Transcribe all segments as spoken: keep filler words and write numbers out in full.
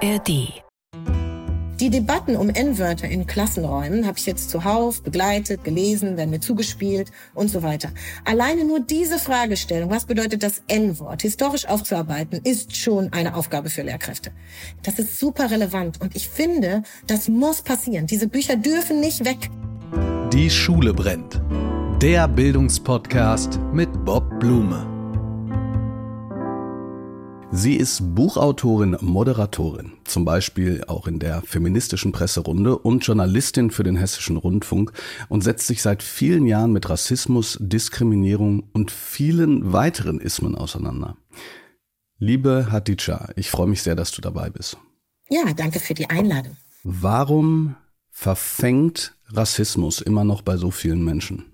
R D. Die Debatten um En-Wörter in Klassenräumen habe ich jetzt zuhauf begleitet, gelesen, werden mir zugespielt und so weiter. Alleine nur diese Fragestellung, was bedeutet das En-Wort, historisch aufzuarbeiten, ist schon eine Aufgabe für Lehrkräfte. Das ist super relevant und ich finde, das muss passieren. Diese Bücher dürfen nicht weg. Die Schule brennt. Der Bildungspodcast mit Bob Blume. Sie ist Buchautorin, Moderatorin, zum Beispiel auch in der feministischen Presserunde und Journalistin für den Hessischen Rundfunk und setzt sich seit vielen Jahren mit Rassismus, Diskriminierung und vielen weiteren Ismen auseinander. Liebe Hatice, ich freue mich sehr, dass du dabei bist. Ja, danke für die Einladung. Warum verfängt Rassismus immer noch bei so vielen Menschen?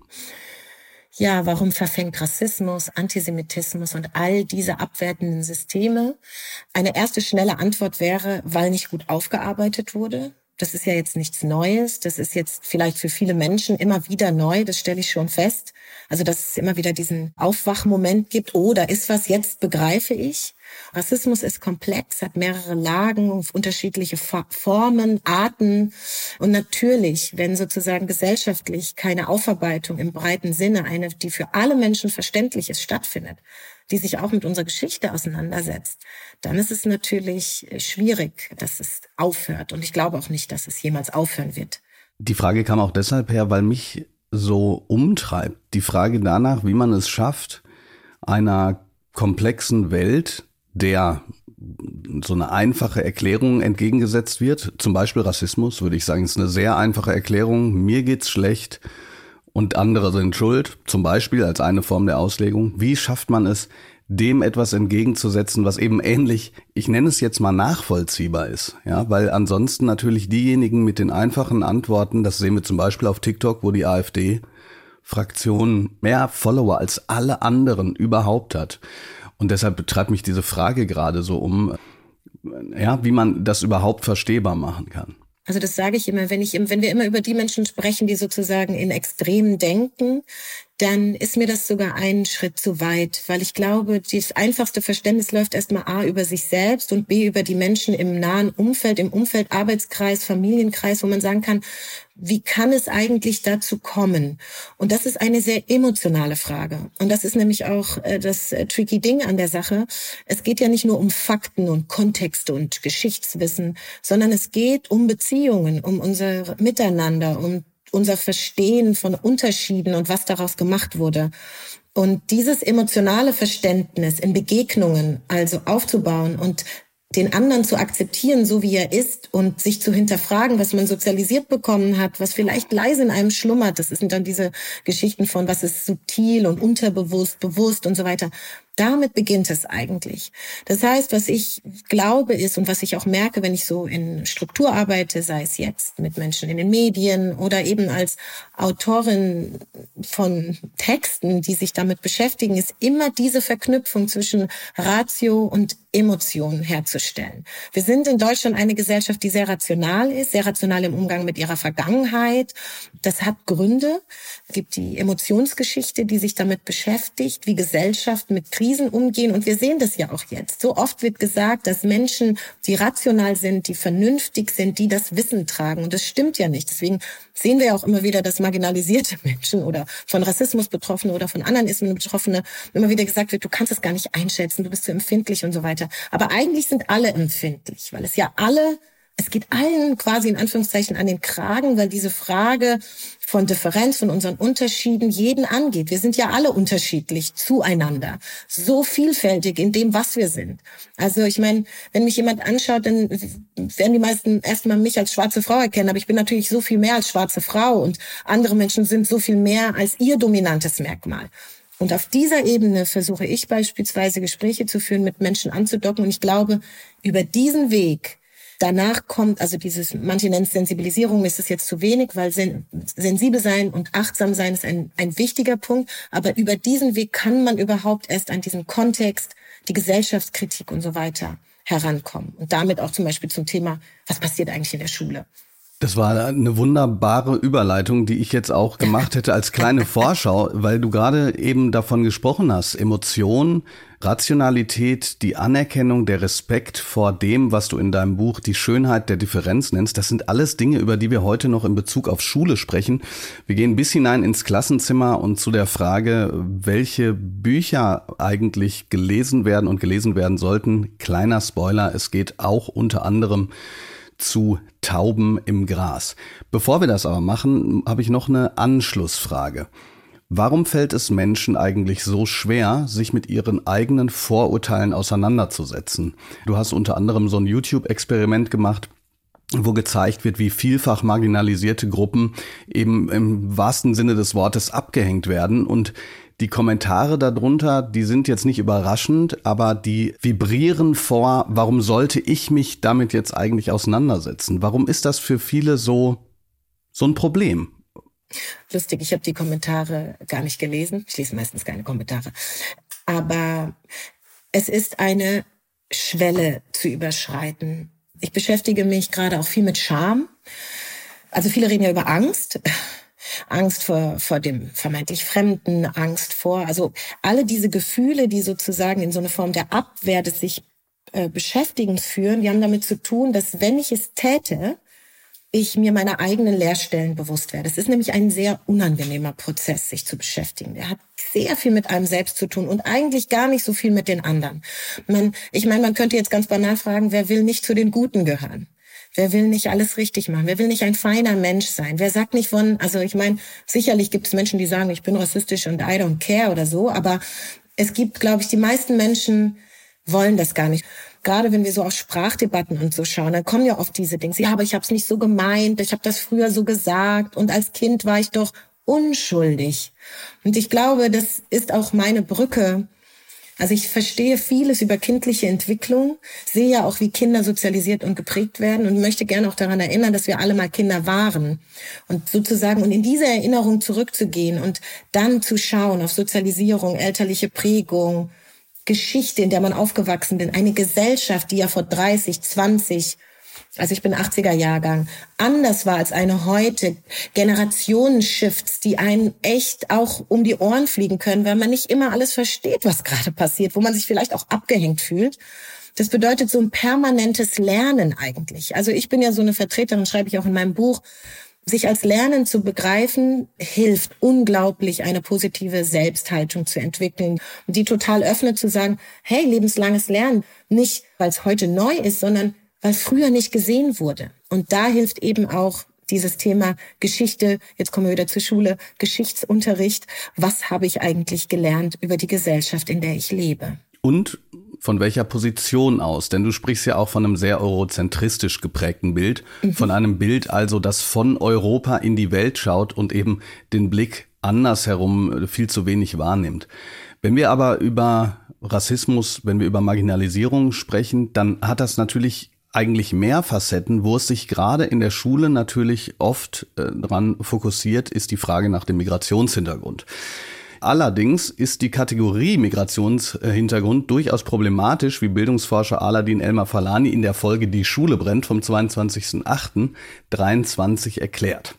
Ja, warum verfängt Rassismus, Antisemitismus und all diese abwertenden Systeme? Eine erste schnelle Antwort wäre, weil nicht gut aufgearbeitet wurde. Das ist ja jetzt nichts Neues. Das ist jetzt vielleicht für viele Menschen immer wieder neu. Das stelle ich schon fest. Also, dass es immer wieder diesen Aufwachmoment gibt. Oh, da ist was, jetzt begreife ich. Rassismus ist komplex, hat mehrere Lagen, unterschiedliche Formen, Arten. Und natürlich, wenn sozusagen gesellschaftlich keine Aufarbeitung im breiten Sinne, eine, die für alle Menschen verständlich ist, stattfindet, die sich auch mit unserer Geschichte auseinandersetzt, dann ist es natürlich schwierig, dass es aufhört. Und ich glaube auch nicht, dass es jemals aufhören wird. Die Frage kam auch deshalb her, weil mich so umtreibt. Die Frage danach, wie man es schafft, einer komplexen Welt, der so eine einfache Erklärung entgegengesetzt wird, zum Beispiel Rassismus, würde ich sagen, ist eine sehr einfache Erklärung. Mir geht's schlecht und andere sind schuld, zum Beispiel als eine Form der Auslegung. Wie schafft man es, dem etwas entgegenzusetzen, was eben ähnlich, ich nenne es jetzt mal nachvollziehbar ist, ja, weil ansonsten natürlich diejenigen mit den einfachen Antworten, das sehen wir zum Beispiel auf TikTok, wo die AfD-Fraktion mehr Follower als alle anderen überhaupt hat. Und deshalb treibt mich diese Frage gerade so um, ja, wie man das überhaupt verstehbar machen kann. Also das sage ich immer, wenn ich, wenn wir immer über die Menschen sprechen, die sozusagen in Extremen denken, dann ist mir das sogar einen Schritt zu weit, weil ich glaube, das einfachste Verständnis läuft erstmal A über sich selbst und B über die Menschen im nahen Umfeld, im Umfeld, Arbeitskreis, Familienkreis, wo man sagen kann, wie kann es eigentlich dazu kommen? Und das ist eine sehr emotionale Frage. Und das ist nämlich auch äh, das äh, tricky Ding an der Sache. Es geht ja nicht nur um Fakten und Kontexte und Geschichtswissen, sondern es geht um Beziehungen, um unser Miteinander, um unser Verstehen von Unterschieden und was daraus gemacht wurde. Und dieses emotionale Verständnis in Begegnungen also aufzubauen und den anderen zu akzeptieren, so wie er ist und sich zu hinterfragen, was man sozialisiert bekommen hat, was vielleicht leise in einem schlummert. Das sind dann diese Geschichten von, was ist subtil und unterbewusst, bewusst und so weiter. Damit beginnt es eigentlich. Das heißt, was ich glaube ist und was ich auch merke, wenn ich so in Struktur arbeite, sei es jetzt mit Menschen in den Medien oder eben als Autorin von Texten, die sich damit beschäftigen, ist immer diese Verknüpfung zwischen Ratio und Emotionen herzustellen. Wir sind in Deutschland eine Gesellschaft, die sehr rational ist, sehr rational im Umgang mit ihrer Vergangenheit. Das hat Gründe. Es gibt die Emotionsgeschichte, die sich damit beschäftigt, wie Gesellschaft mit Krisen umgehen. Und wir sehen das ja auch jetzt. So oft wird gesagt, dass Menschen, die rational sind, die vernünftig sind, die das Wissen tragen. Und das stimmt ja nicht. Deswegen sehen wir auch immer wieder, dass marginalisierte Menschen oder von Rassismus Betroffene oder von anderen Ismen Betroffene immer wieder gesagt wird, du kannst es gar nicht einschätzen, du bist zu empfindlich und so weiter. Aber eigentlich sind alle empfindlich, weil es ja alle, es geht allen quasi in Anführungszeichen an den Kragen, weil diese Frage von Differenz, von unseren Unterschieden jeden angeht. Wir sind ja alle unterschiedlich zueinander, so vielfältig in dem, was wir sind. Also ich meine, wenn mich jemand anschaut, dann werden die meisten erstmal mich als schwarze Frau erkennen, aber ich bin natürlich so viel mehr als schwarze Frau und andere Menschen sind so viel mehr als ihr dominantes Merkmal. Und auf dieser Ebene versuche ich beispielsweise Gespräche zu führen, mit Menschen anzudocken. Und ich glaube, über diesen Weg, danach kommt, also dieses, manche nennen es Sensibilisierung, ist es jetzt zu wenig, weil sen, sensibel sein und achtsam sein ist ein, ein wichtiger Punkt. Aber über diesen Weg kann man überhaupt erst an diesen Kontext, die Gesellschaftskritik und so weiter herankommen. Und damit auch zum Beispiel zum Thema, was passiert eigentlich in der Schule? Das war eine wunderbare Überleitung, die ich jetzt auch gemacht hätte als kleine Vorschau, weil du gerade eben davon gesprochen hast. Emotion, Rationalität, die Anerkennung, der Respekt vor dem, was du in deinem Buch die Schönheit der Differenz nennst. Das sind alles Dinge, über die wir heute noch in Bezug auf Schule sprechen. Wir gehen bis hinein ins Klassenzimmer und zu der Frage, welche Bücher eigentlich gelesen werden und gelesen werden sollten. Kleiner Spoiler, es geht auch unter anderem zu Tauben im Gras. Bevor wir das aber machen, habe ich noch eine Anschlussfrage. Warum fällt es Menschen eigentlich so schwer, sich mit ihren eigenen Vorurteilen auseinanderzusetzen? Du hast unter anderem so ein YouTube-Experiment gemacht, wo gezeigt wird, wie vielfach marginalisierte Gruppen eben im wahrsten Sinne des Wortes abgehängt werden. Und die Kommentare darunter, die sind jetzt nicht überraschend, aber die vibrieren vor, warum sollte ich mich damit jetzt eigentlich auseinandersetzen? Warum ist das für viele so, so ein Problem? Lustig, ich habe die Kommentare gar nicht gelesen. Ich lese meistens keine Kommentare. Aber es ist eine Schwelle zu überschreiten. Ich beschäftige mich gerade auch viel mit Scham. Also viele reden ja über Angst. Angst vor, vor dem vermeintlich Fremden, Angst vor, also alle diese Gefühle, die sozusagen in so eine Form der Abwehr des sich äh, Beschäftigens führen, die haben damit zu tun, dass wenn ich es täte, ich mir meiner eigenen Leerstellen bewusst werde. Es ist nämlich ein sehr unangenehmer Prozess, sich zu beschäftigen. Der hat sehr viel mit einem selbst zu tun und eigentlich gar nicht so viel mit den anderen. Man, ich meine, man könnte jetzt ganz banal fragen, wer will nicht zu den Guten gehören? Wer will nicht alles richtig machen? Wer will nicht ein feiner Mensch sein? Wer sagt nicht von, also ich meine, sicherlich gibt es Menschen, die sagen, ich bin rassistisch und I don't care oder so, aber es gibt, glaube ich, die meisten Menschen wollen das gar nicht. Gerade wenn wir so auf Sprachdebatten und so schauen, dann kommen ja oft diese Dinge, ja, aber ich habe es nicht so gemeint, ich habe das früher so gesagt und als Kind war ich doch unschuldig. Und ich glaube, das ist auch meine Brücke. Also ich verstehe vieles über kindliche Entwicklung, sehe ja auch, wie Kinder sozialisiert und geprägt werden und möchte gerne auch daran erinnern, dass wir alle mal Kinder waren. Und sozusagen, und in diese Erinnerung zurückzugehen und dann zu schauen auf Sozialisierung, elterliche Prägung, Geschichte, in der man aufgewachsen ist, eine Gesellschaft, die ja vor dreißig, zwanzig, also ich bin achtziger Jahrgang, anders war als eine heute, Generationen-Shifts, die einen echt auch um die Ohren fliegen können, weil man nicht immer alles versteht, was gerade passiert, wo man sich vielleicht auch abgehängt fühlt. Das bedeutet so ein permanentes Lernen eigentlich. Also ich bin ja so eine Vertreterin, schreibe ich auch in meinem Buch, sich als Lernen zu begreifen, hilft unglaublich, eine positive Selbsthaltung zu entwickeln. Und die total öffnet zu sagen, hey, lebenslanges Lernen, nicht weil es heute neu ist, sondern weil früher nicht gesehen wurde. Und da hilft eben auch dieses Thema Geschichte, jetzt kommen wir wieder zur Schule, Geschichtsunterricht. Was habe ich eigentlich gelernt über die Gesellschaft, in der ich lebe? Und von welcher Position aus? Denn du sprichst ja auch von einem sehr eurozentristisch geprägten Bild, mhm. von einem Bild also, das von Europa in die Welt schaut und eben den Blick andersherum viel zu wenig wahrnimmt. Wenn wir aber über Rassismus, wenn wir über Marginalisierung sprechen, dann hat das natürlich eigentlich mehr Facetten. Wo es sich gerade in der Schule natürlich oft äh, dran fokussiert, ist die Frage nach dem Migrationshintergrund. Allerdings ist die Kategorie Migrationshintergrund durchaus problematisch, wie Bildungsforscher Aladin Elmar-Falani in der Folge Die Schule brennt vom zweiundzwanzigsten achten dreiundzwanzig erklärt.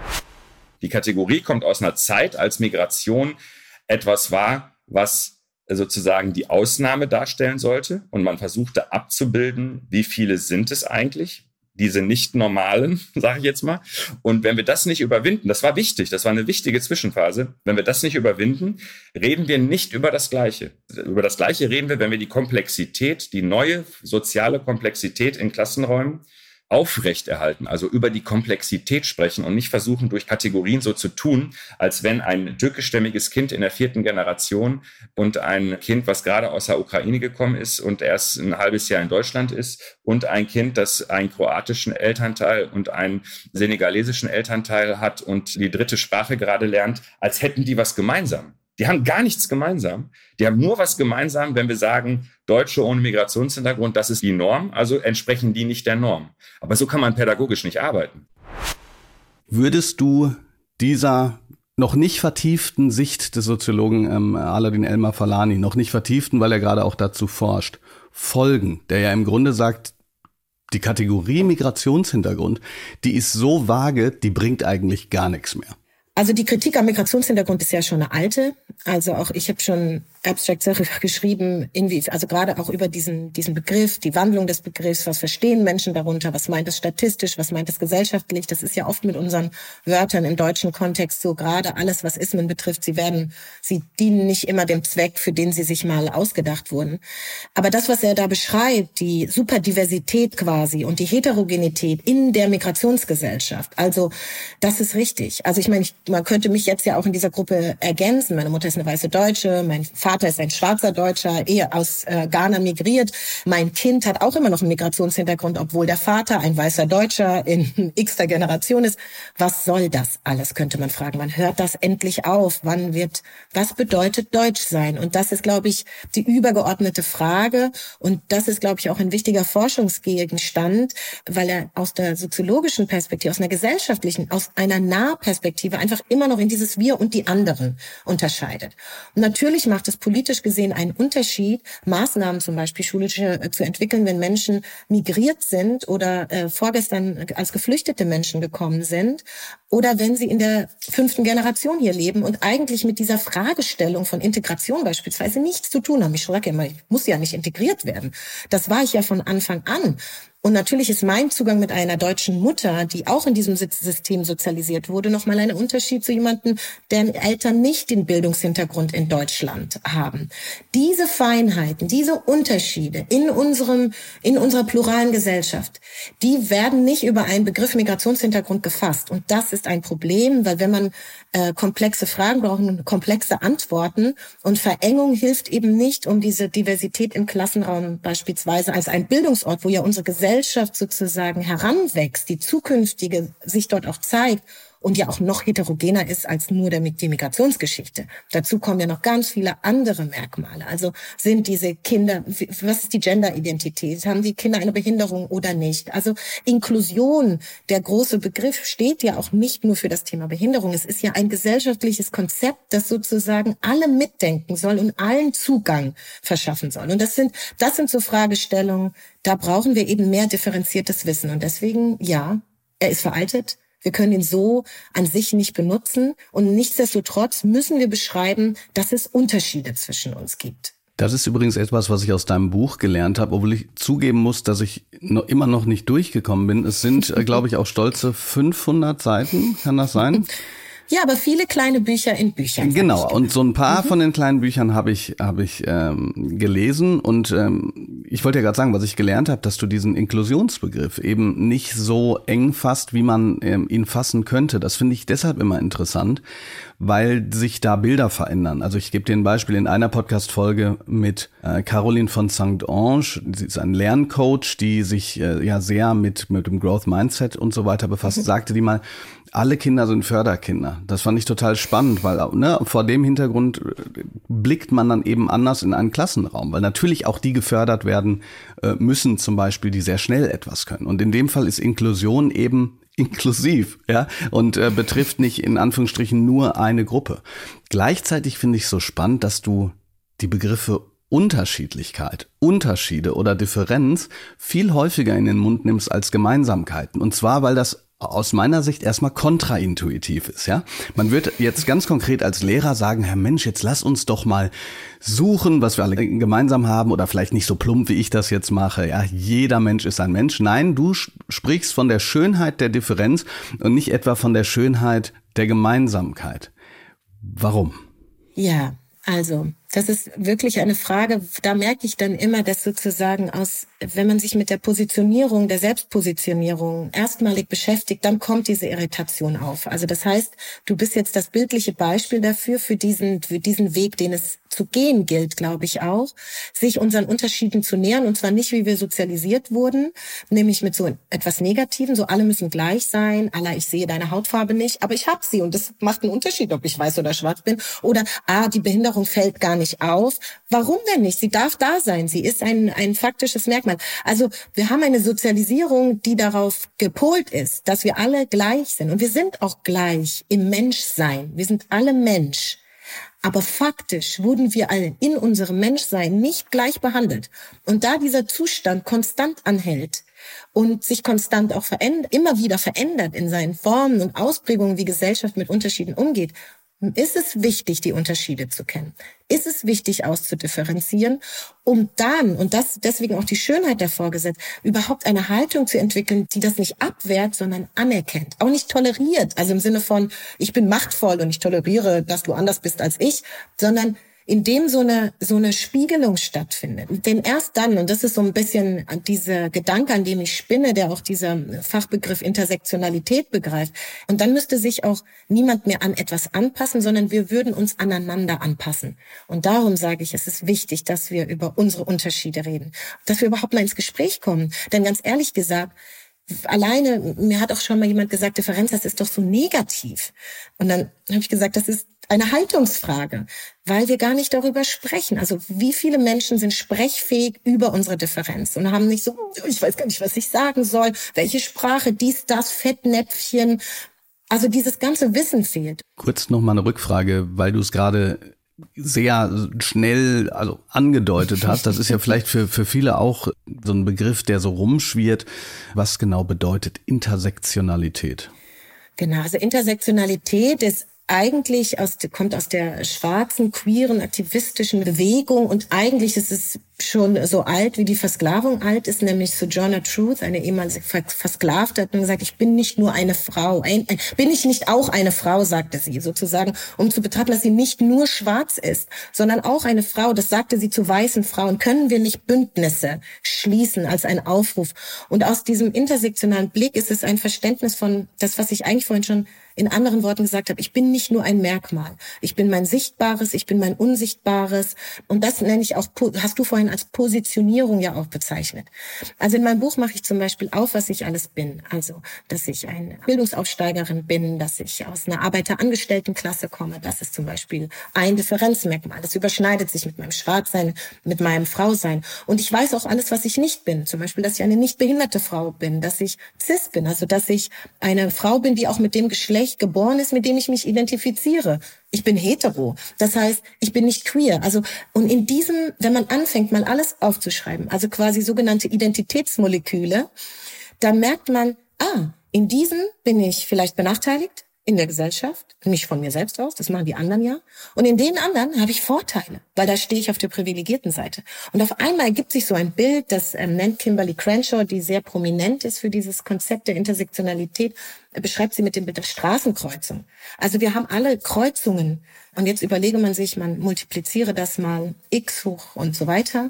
Die Kategorie kommt aus einer Zeit, als Migration etwas war, was sozusagen die Ausnahme darstellen sollte. Und man versuchte abzubilden, wie viele sind es eigentlich, diese nicht-normalen, sage ich jetzt mal. Und wenn wir das nicht überwinden, das war wichtig, das war eine wichtige Zwischenphase, wenn wir das nicht überwinden, reden wir nicht über das Gleiche. Über das Gleiche reden wir, wenn wir die Komplexität, die neue soziale Komplexität in Klassenräumen aufrechterhalten, also über die Komplexität sprechen und nicht versuchen, durch Kategorien so zu tun, als wenn ein türkischstämmiges Kind in der vierten Generation und ein Kind, was gerade aus der Ukraine gekommen ist und erst ein halbes Jahr in Deutschland ist und ein Kind, das einen kroatischen Elternteil und einen senegalesischen Elternteil hat und die dritte Sprache gerade lernt, als hätten die was gemeinsam. Die haben gar nichts gemeinsam. Die haben nur was gemeinsam, wenn wir sagen, Deutsche ohne Migrationshintergrund, das ist die Norm, also entsprechen die nicht der Norm. Aber so kann man pädagogisch nicht arbeiten. Würdest du dieser noch nicht vertieften Sicht des Soziologen ähm, Aladin Elmar-Falani, noch nicht vertieften, weil er gerade auch dazu forscht, folgen, der ja im Grunde sagt, Die Kategorie Migrationshintergrund, die ist so vage, die bringt eigentlich gar nichts mehr. Also die Kritik am Migrationshintergrund ist ja schon eine alte. Also auch ich habe schon Abstracts darüber geschrieben, irgendwie, also gerade auch über diesen diesen Begriff, die Wandlung des Begriffs, was verstehen Menschen darunter, was meint es statistisch, was meint es gesellschaftlich. Das ist ja oft mit unseren Wörtern im deutschen Kontext so, gerade alles, was Ismen betrifft, sie werden, sie dienen nicht immer dem Zweck, für den sie sich mal ausgedacht wurden. Aber das, was er da beschreibt, die Superdiversität quasi und die Heterogenität in der Migrationsgesellschaft, also das ist richtig. Also ich meine, ich, man könnte mich jetzt ja auch in dieser Gruppe ergänzen. Meine Mutter ist eine weiße Deutsche, mein Vater ist ein schwarzer Deutscher, eher aus äh, Ghana migriert. Mein Kind hat auch immer noch einen Migrationshintergrund, obwohl der Vater ein weißer Deutscher in x-ter Generation ist. Was soll das alles, könnte man fragen. Man hört das endlich auf. Wann wird, was bedeutet Deutsch sein? Und das ist, glaube ich, die übergeordnete Frage. Und das ist, glaube ich, auch ein wichtiger Forschungsgegenstand, weil er aus der soziologischen Perspektive, aus einer gesellschaftlichen, aus einer Nahperspektive einfach immer noch in dieses Wir und die anderen unterscheidet. Und natürlich macht es politisch gesehen einen Unterschied, Maßnahmen zum Beispiel schulische äh, zu entwickeln, wenn Menschen migriert sind oder äh, vorgestern als geflüchtete Menschen gekommen sind oder wenn sie in der fünften Generation hier leben und eigentlich mit dieser Fragestellung von Integration beispielsweise nichts zu tun haben. Ich sage immer, ich muss ja nicht integriert werden. Das war ich ja von Anfang an. Und natürlich ist mein Zugang mit einer deutschen Mutter, die auch in diesem System sozialisiert wurde, nochmal ein Unterschied zu jemandem, deren Eltern nicht den Bildungshintergrund in Deutschland haben. Diese Feinheiten, diese Unterschiede in unserem, in unserer pluralen Gesellschaft, die werden nicht über einen Begriff Migrationshintergrund gefasst. Und das ist ein Problem, weil wenn man äh, komplexe Fragen braucht, komplexe Antworten und Verengung hilft eben nicht, um diese Diversität im Klassenraum beispielsweise als ein Bildungsort, wo ja unsere Gesellschaft sozusagen heranwächst, die zukünftige sich dort auch zeigt und ja auch noch heterogener ist als nur der, die Migrationsgeschichte. Dazu kommen ja noch ganz viele andere Merkmale. Also sind diese Kinder, was ist die Genderidentität? Haben die Kinder eine Behinderung oder nicht? Also Inklusion, der große Begriff, steht ja auch nicht nur für das Thema Behinderung. Es ist ja ein gesellschaftliches Konzept, das sozusagen alle mitdenken soll und allen Zugang verschaffen soll. Und das sind, das sind so Fragestellungen, da brauchen wir eben mehr differenziertes Wissen. Und deswegen, ja, er ist veraltet. Wir können ihn so an sich nicht benutzen. Und nichtsdestotrotz müssen wir beschreiben, dass es Unterschiede zwischen uns gibt. Das ist übrigens etwas, was ich aus deinem Buch gelernt habe, obwohl ich zugeben muss, dass ich noch immer noch nicht durchgekommen bin. Es sind, glaube ich, auch stolze fünfhundert Seiten. Kann das sein? Ja, aber viele kleine Bücher in Büchern. Genau, und so ein paar mhm. von den kleinen Büchern habe ich habe ich ähm, gelesen und ähm, ich wollte ja gerade sagen, was ich gelernt habe, dass du diesen Inklusionsbegriff eben nicht so eng fasst, wie man ähm, ihn fassen könnte. Das finde ich deshalb immer interessant, weil sich da Bilder verändern. Also ich gebe dir ein Beispiel in einer Podcast-Folge mit äh, Caroline von Sankt Ange. Sie ist ein Lerncoach, die sich äh, ja sehr mit mit dem Growth Mindset und so weiter befasst. Mhm. Sagte die mal, alle Kinder sind Förderkinder. Das fand ich total spannend, weil ne, vor dem Hintergrund blickt man dann eben anders in einen Klassenraum, weil natürlich auch die gefördert werden äh, müssen, zum Beispiel, die sehr schnell etwas können. Und in dem Fall ist Inklusion eben inklusiv, ja, und äh, betrifft nicht in Anführungsstrichen nur eine Gruppe. Gleichzeitig finde ich so spannend, dass du die Begriffe Unterschiedlichkeit, Unterschiede oder Differenz viel häufiger in den Mund nimmst als Gemeinsamkeiten. Und zwar, weil das aus meiner Sicht erstmal kontraintuitiv ist, ja. Man wird jetzt ganz konkret als Lehrer sagen, Herr Mensch, jetzt lass uns doch mal suchen, was wir alle gemeinsam haben oder vielleicht nicht so plump, wie ich das jetzt mache, ja. Jeder Mensch ist ein Mensch. Nein, du sprichst von der Schönheit der Differenz und nicht etwa von der Schönheit der Gemeinsamkeit. Warum? Ja, also, das ist wirklich eine Frage, da merke ich dann immer, dass sozusagen aus, wenn man sich mit der Positionierung, der Selbstpositionierung erstmalig beschäftigt, dann kommt diese Irritation auf. Also das heißt, du bist jetzt das bildliche Beispiel dafür, für diesen, für diesen Weg, den es zu gehen gilt, glaube ich auch, sich unseren Unterschieden zu nähern, und zwar nicht, wie wir sozialisiert wurden, nämlich mit so etwas Negativen, so alle müssen gleich sein, Allah, ich sehe deine Hautfarbe nicht, aber ich habe sie und das macht einen Unterschied, ob ich weiß oder schwarz bin, oder ah, die Behinderung fällt gar nicht auf. Warum denn nicht? Sie darf da sein, sie ist ein, ein faktisches Merkmal. Also wir haben eine Sozialisierung, die darauf gepolt ist, dass wir alle gleich sind, und wir sind auch gleich im Menschsein, wir sind alle Mensch. Aber faktisch wurden wir alle in unserem Menschsein nicht gleich behandelt. Und da dieser Zustand konstant anhält, und sich konstant auch verändert, immer wieder verändert in seinen Formen und Ausprägungen, wie Gesellschaft mit Unterschieden umgeht, ist es wichtig, die Unterschiede zu kennen. Ist es wichtig, auszudifferenzieren, um dann, und das deswegen auch die Schönheit davor gesetzt, überhaupt eine Haltung zu entwickeln, die das nicht abwehrt, sondern anerkennt, auch nicht toleriert. Also im Sinne von, ich bin machtvoll und ich toleriere, dass du anders bist als ich, sondern in dem so eine, so eine Spiegelung stattfindet. Denn erst dann, und das ist so ein bisschen dieser Gedanke, an dem ich spinne, der auch dieser Fachbegriff Intersektionalität begreift. Und dann müsste sich auch niemand mehr an etwas anpassen, sondern wir würden uns aneinander anpassen. Und darum sage ich, es ist wichtig, dass wir über unsere Unterschiede reden, dass wir überhaupt mal ins Gespräch kommen. Denn ganz ehrlich gesagt, alleine, mir hat auch schon mal jemand gesagt, Differenz, das ist doch so negativ. Und dann habe ich gesagt, das ist eine Haltungsfrage, weil wir gar nicht darüber sprechen. Also wie viele Menschen sind sprechfähig über unsere Differenz und haben nicht so, ich weiß gar nicht, was ich sagen soll, welche Sprache, dies, das, Fettnäpfchen. Also dieses ganze Wissen fehlt. Kurz noch mal eine Rückfrage, weil du es gerade sehr schnell also angedeutet hast. Das ist ja vielleicht für für viele auch so ein Begriff, der so rumschwirrt. Was genau bedeutet Intersektionalität? Genau, also Intersektionalität ist eigentlich aus, kommt aus der schwarzen, queeren, aktivistischen Bewegung und eigentlich ist es schon so alt, wie die Versklavung alt ist, nämlich Sojourner Truth, eine ehemalige Versklavte, hat gesagt, ich bin nicht nur eine Frau, ein, ein, bin ich nicht auch eine Frau, sagte sie sozusagen, um zu betrachten, dass sie nicht nur schwarz ist, sondern auch eine Frau, das sagte sie zu weißen Frauen, können wir nicht Bündnisse schließen als ein Aufruf. Und aus diesem intersektionalen Blick ist es ein Verständnis von das, was ich eigentlich vorhin schon in anderen Worten gesagt habe, ich bin nicht nur ein Merkmal. Ich bin mein Sichtbares, ich bin mein Unsichtbares. Und das nenne ich auch, hast du vorhin als Positionierung ja auch bezeichnet. Also in meinem Buch mache ich zum Beispiel auf, was ich alles bin. Also, dass ich eine Bildungsaufsteigerin bin, dass ich aus einer Arbeiterangestelltenklasse komme. Das ist zum Beispiel ein Differenzmerkmal. Das überschneidet sich mit meinem Schwarzsein, mit meinem Frausein. Und ich weiß auch alles, was ich nicht bin. Zum Beispiel, dass ich eine nicht behinderte Frau bin, dass ich cis bin. Also, dass ich eine Frau bin, die auch mit dem Geschlecht geboren ist, mit dem ich mich identifiziere. Ich bin hetero. Das heißt, ich bin nicht queer. Also, und in diesem, wenn man anfängt, mal alles aufzuschreiben, also quasi sogenannte Identitätsmoleküle, dann merkt man, ah, in diesem bin ich vielleicht benachteiligt in der Gesellschaft, nicht von mir selbst aus, das machen die anderen ja. Und in den anderen habe ich Vorteile, weil da stehe ich auf der privilegierten Seite. Und auf einmal ergibt sich so ein Bild, das ähm, nennt Kimberly Crenshaw, die sehr prominent ist für dieses Konzept der Intersektionalität, beschreibt sie mit dem Bild der Straßenkreuzung. Also wir haben alle Kreuzungen. Und jetzt überlege man sich, man multipliziere das mal x hoch und so weiter.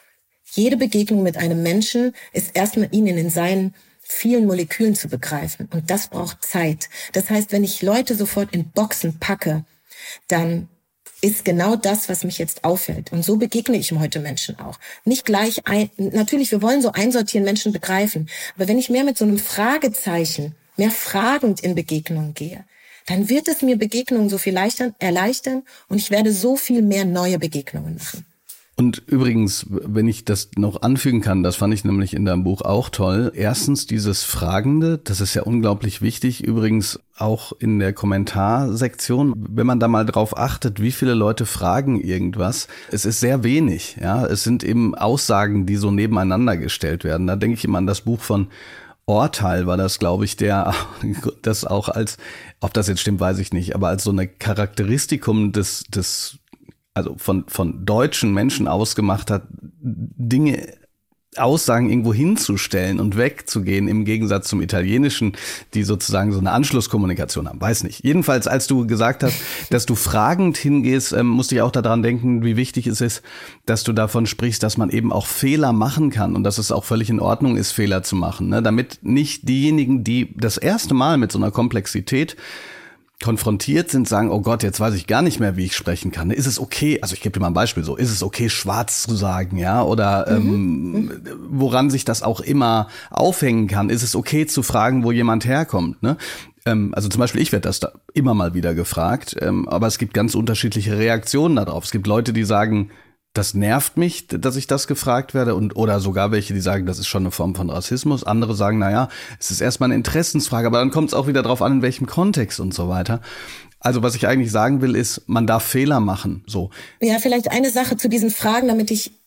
Jede Begegnung mit einem Menschen ist erstmal ihnen in seinen vielen Molekülen zu begreifen. Und das braucht Zeit. Das heißt, wenn ich Leute sofort in Boxen packe, dann ist genau das, was mich jetzt auffällt. Und so begegne ich heute Menschen auch. Nicht gleich ein, natürlich, wir wollen so einsortieren, Menschen begreifen. Aber wenn ich mehr mit so einem Fragezeichen, mehr fragend in Begegnungen gehe, dann wird es mir Begegnungen so viel leichter, erleichtern und ich werde so viel mehr neue Begegnungen machen. Und übrigens, wenn ich das noch anfügen kann, das fand ich nämlich in deinem Buch auch toll. Erstens dieses Fragende, das ist ja unglaublich wichtig. Übrigens auch in der Kommentarsektion, wenn man da mal drauf achtet, wie viele Leute fragen irgendwas. Es ist sehr wenig, ja. Es sind eben Aussagen, die so nebeneinander gestellt werden. Da denke ich immer an das Buch von Orteil war das, glaube ich, der das auch als, ob das jetzt stimmt, weiß ich nicht, aber als so eine Charakteristikum des, des also von von deutschen Menschen ausgemacht hat, Dinge, Aussagen irgendwo hinzustellen und wegzugehen, im Gegensatz zum Italienischen, die sozusagen so eine Anschlusskommunikation haben. Weiß nicht. Jedenfalls, als du gesagt hast, dass du fragend hingehst, ähm, musste ich auch daran denken, wie wichtig es ist, dass du davon sprichst, dass man eben auch Fehler machen kann und dass es auch völlig in Ordnung ist, Fehler zu machen, ne? Damit nicht diejenigen, die das erste Mal mit so einer Komplexität konfrontiert sind, sagen, oh Gott, jetzt weiß ich gar nicht mehr, wie ich sprechen kann. Ist es okay, also ich gebe dir mal ein Beispiel so, ist es okay, schwarz zu sagen, ja, oder mhm. ähm, woran sich das auch immer aufhängen kann, ist es okay zu fragen, wo jemand herkommt, ne? Ähm, also zum Beispiel, ich werde das da immer mal wieder gefragt, ähm, aber es gibt ganz unterschiedliche Reaktionen darauf. Es gibt Leute, die sagen, das nervt mich, dass ich das gefragt werde, und oder sogar welche, die sagen, das ist schon eine Form von Rassismus. Andere sagen, na ja, es ist erstmal eine Interessensfrage, aber dann kommt es auch wieder drauf an, in welchem Kontext und so weiter. Also was ich eigentlich sagen will, ist, man darf Fehler machen, so. Ja, vielleicht eine Sache zu diesen Fragen, damit ich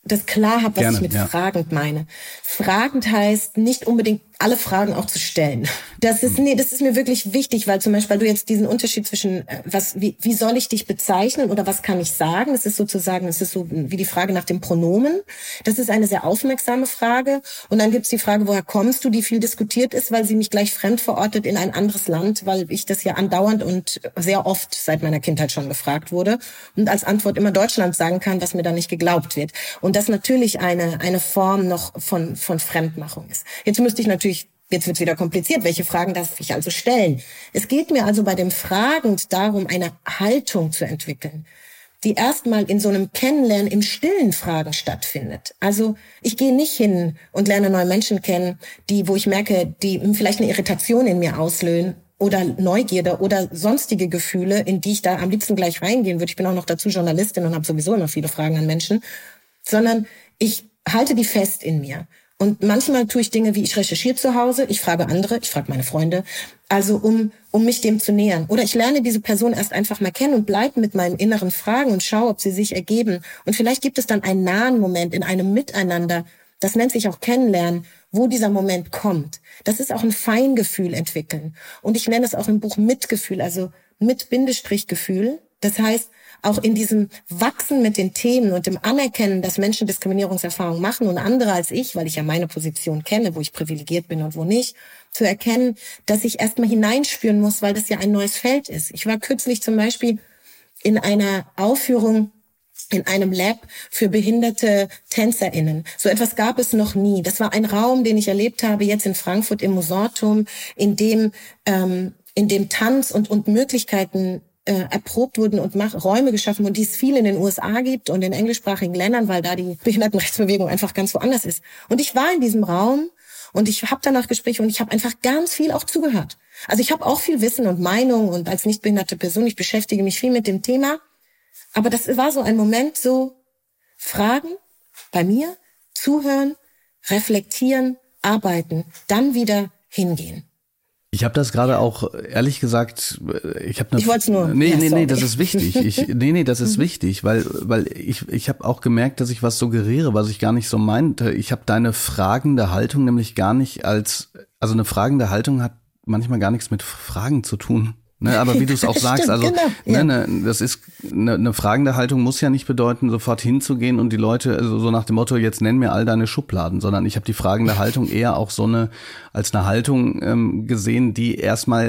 das klar habe, was Gerne, ich mit ja. fragend meine. Fragend heißt nicht unbedingt alle Fragen auch zu stellen. Das ist nee, das ist mir wirklich wichtig, weil zum Beispiel weil du jetzt diesen Unterschied zwischen äh, was wie wie soll ich dich bezeichnen oder was kann ich sagen? Das ist sozusagen, es ist so wie die Frage nach dem Pronomen. Das ist eine sehr aufmerksame Frage. Und dann gibt's die Frage, woher kommst du, die viel diskutiert ist, weil sie mich gleich fremd verortet in ein anderes Land, weil ich das ja andauernd und sehr oft seit meiner Kindheit schon gefragt wurde und als Antwort immer Deutschland sagen kann, was mir dann nicht geglaubt wird. Und das natürlich eine eine Form noch von von Fremdmachung ist. Jetzt müsste ich natürlich, jetzt wird es wieder kompliziert, welche Fragen darf ich also stellen? Es geht mir also bei dem Fragend darum, eine Haltung zu entwickeln, die erstmal in so einem Kennenlernen im stillen Fragen stattfindet. Also ich gehe nicht hin und lerne neue Menschen kennen, die, wo ich merke, die vielleicht eine Irritation in mir auslösen oder Neugierde oder sonstige Gefühle, in die ich da am liebsten gleich reingehen würde. Ich bin auch noch dazu Journalistin und habe sowieso immer viele Fragen an Menschen, sondern ich halte die fest in mir. Und manchmal tue ich Dinge wie, ich recherchiere zu Hause, ich frage andere, ich frage meine Freunde, also um um mich dem zu nähern. Oder ich lerne diese Person erst einfach mal kennen und bleibe mit meinen inneren Fragen und schaue, ob sie sich ergeben. Und vielleicht gibt es dann einen nahen Moment in einem Miteinander, das nennt sich auch Kennenlernen, wo dieser Moment kommt. Das ist auch ein Feingefühl entwickeln. Und ich nenne es auch im Buch Mitgefühl, also mit Bindestrichgefühl. Das heißt, auch in diesem Wachsen mit den Themen und dem Anerkennen, dass Menschen Diskriminierungserfahrungen machen und andere als ich, weil ich ja meine Position kenne, wo ich privilegiert bin und wo nicht, zu erkennen, dass ich erstmal hineinspüren muss, weil das ja ein neues Feld ist. Ich war kürzlich zum Beispiel in einer Aufführung in einem Lab für behinderte TänzerInnen. So etwas gab es noch nie. Das war ein Raum, den ich erlebt habe, jetzt in Frankfurt im Musortum, in dem, ähm, in dem Tanz und, und Möglichkeiten Äh, erprobt wurden und mach, Räume geschaffen wurden, die es viel in den U S A gibt und in englischsprachigen Ländern, weil da die Behindertenrechtsbewegung einfach ganz woanders ist. Und ich war in diesem Raum und ich habe danach Gespräche und ich habe einfach ganz viel auch zugehört. Also ich habe auch viel Wissen und Meinung und als nicht behinderte Person, ich beschäftige mich viel mit dem Thema. Aber das war so ein Moment, so Fragen bei mir, zuhören, reflektieren, arbeiten, dann wieder hingehen. Ich habe das gerade auch, ehrlich gesagt, ich habe... Ich wollte es nur... Nee, ja, nee, sorry. nee, das ist wichtig. Ich, nee, nee, das ist wichtig, weil weil ich ich habe auch gemerkt, dass ich was suggeriere, was ich gar nicht so meinte. Ich habe deine fragende Haltung nämlich gar nicht als... Also eine fragende Haltung hat manchmal gar nichts mit Fragen zu tun. Ne, aber wie du es auch sagst, Stimmt, also genau, ja. ne, ne, das ist eine, eine fragende Haltung muss ja nicht bedeuten, sofort hinzugehen und die Leute also so nach dem Motto, jetzt nenn mir all deine Schubladen, sondern ich habe die fragende Haltung eher auch so eine als eine Haltung ähm, gesehen, die erstmal